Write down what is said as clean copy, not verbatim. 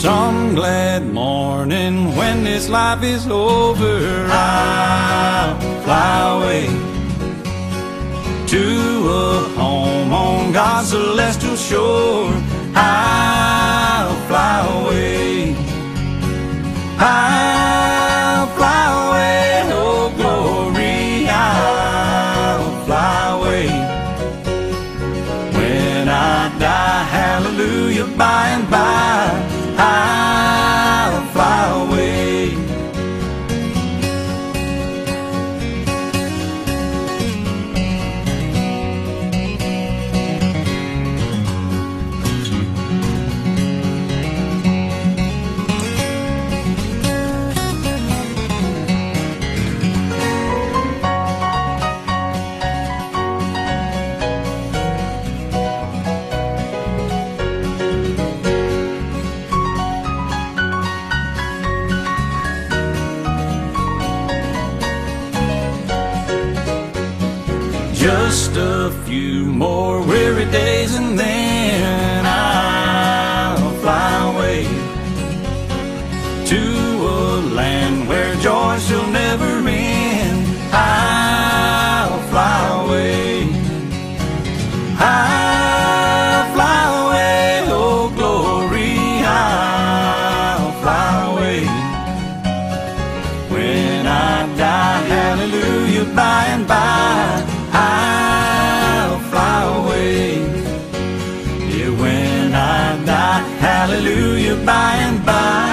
Some glad morning when this life is over, I'll fly away to a home on God's celestial shore. I'll fly away, I'll fly away, oh glory, I'll fly away. When I die, hallelujah, by and by, I'll fly away. Just a few more weary days and then I'll fly away to a land where joy shall never end. I'll fly away, I'll fly away, oh glory, I'll fly away. When I die, hallelujah, by and by, I'll fly away. Yeah, when I die, hallelujah, by and by,